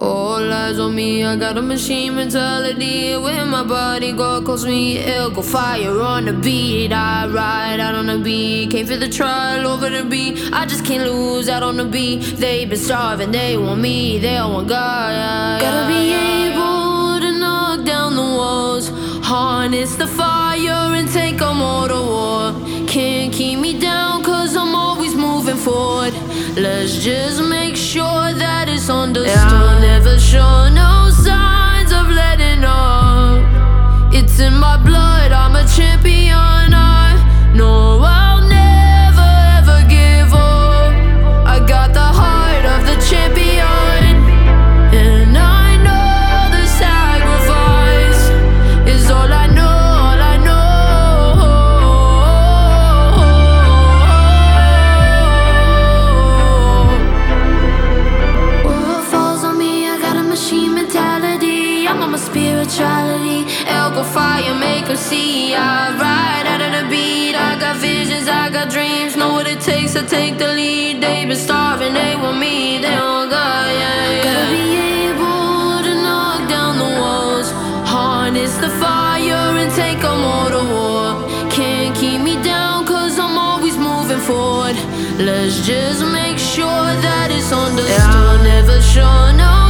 All eyes on me, I got a machine mentality. When my body go calls me, it'll go fire on the beat. I ride out on the beat, can't feel the trial over the beat. I just can't lose out on the beat. They've been starving, they want me, they all want God. Yeah, gotta be able to knock down the walls, harness the fire and take them all to war. Can't keep me down cause I'm always moving forward. Let's just make sure that it's understood. I'll never show no signs of letting up. It's in my blood, I'm a champion. I know I'll never ever give up. I got the heart of the champion, and I know the sacrifice is all I know. Spirituality, elbow fire, make her see. I ride out of the beat. I got visions, I got dreams. Know what it takes to take the lead. They've been starving, they want me, they all got, yeah. Gotta be able to knock down the walls, harness the fire and take them all to war. Can't keep me down cause I'm always moving forward. Let's just make sure that it's understood. I'll never show no